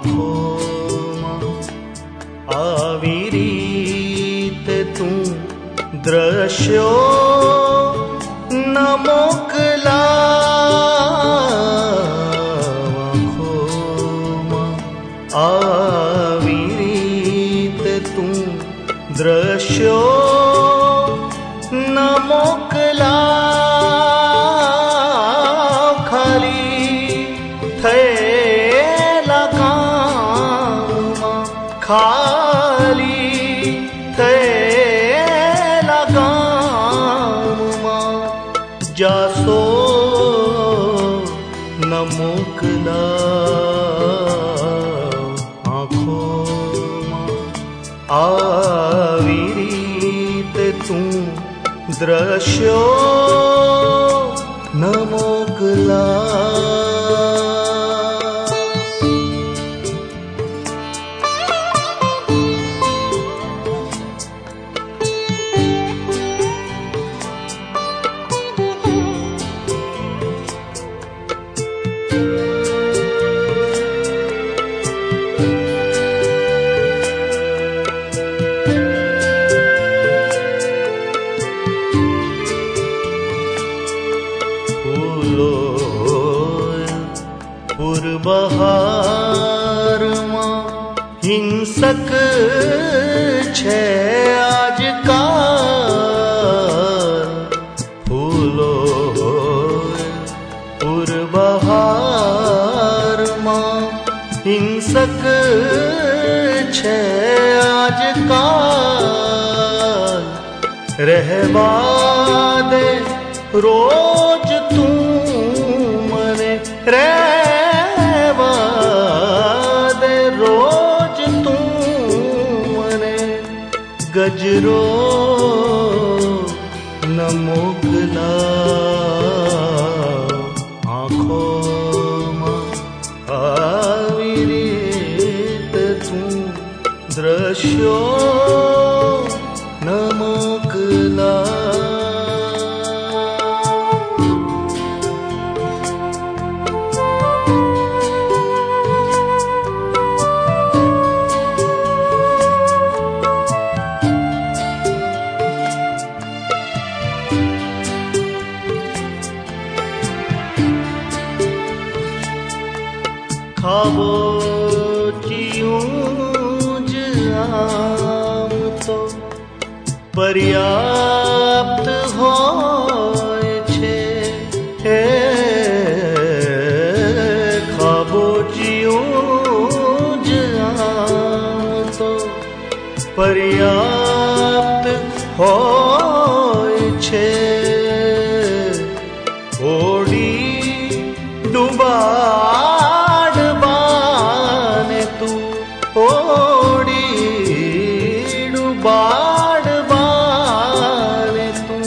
આંખોમાં આવી રીતે તું દ્રશ્યો ન મોકલાવ. આંખોમાં આવી રીતે તું દ્રશ્યો ન મોકલાવ. ખાલી થયેલા કામમાં, ખાલી થયેલા કામમાં જાસો ન મોકલાવ. આંખોમાં આવી રીતે તું દ્રશ્યો ન મોકલાવ. બહારમાં હિંસક છે આજકાલ. ફૂલો પૂરબહારમાં હિંસક છે આજકાલ. રહેવા દે રોજ તું મને, રહેવા દે રોજ તું મને. ગજરો ન મોકલાવ. આંખોમાં આવી રીતે તું દ્રશ્યો ન મોકલાવ. ખાબોચિયું જ આમ તો પર્યાપ્ત હોય છે. ખાબોચિયું જ આમ તો પર્યાપ્ત હોય છે. ઓડી ડૂબા ડૂબાડવાને તું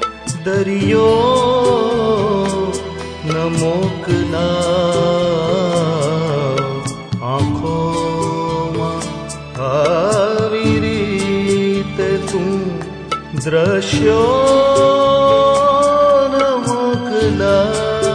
દરિયો ન મોકલાવ. આંખોમાં આવી રીતે તું દ્રશ્યો ન મોકલાવ.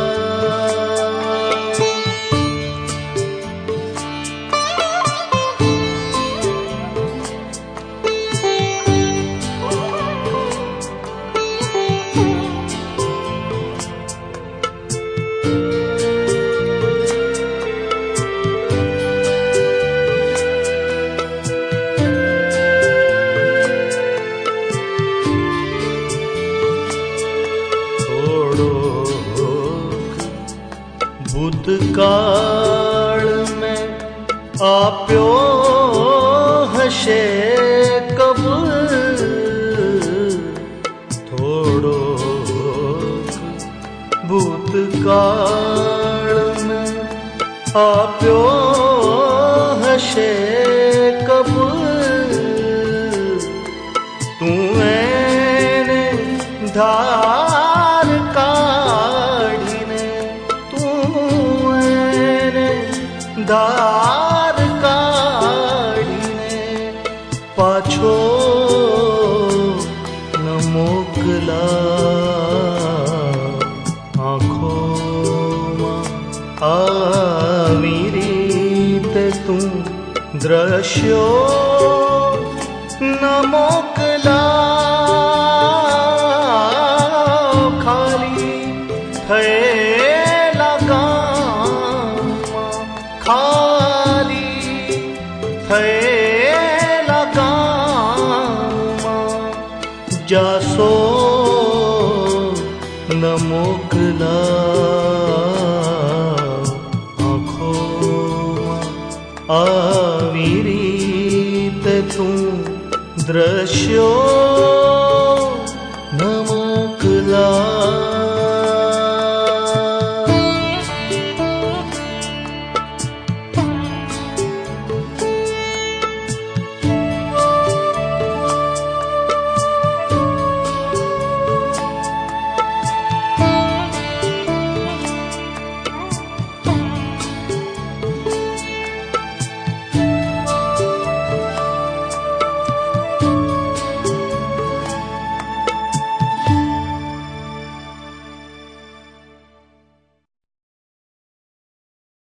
ભૂતકાળ મેં આપ્યો હશે કબૂલ. થોડો ભૂતકાળ મેં આપ્યો હશે કબૂલ. તું એને ધાર કાઢીને, ધાર કાઢીને પાછો ન મોકલાવ. આંખોમાં આવી રીતે તું तू દ્રશ્યો ન મોકલા ખાલી થયેલા ગામમાં ખાલી થયેલા ગામમાં જાસો ન મોકલા આવી રીત તું દ્રશ્યો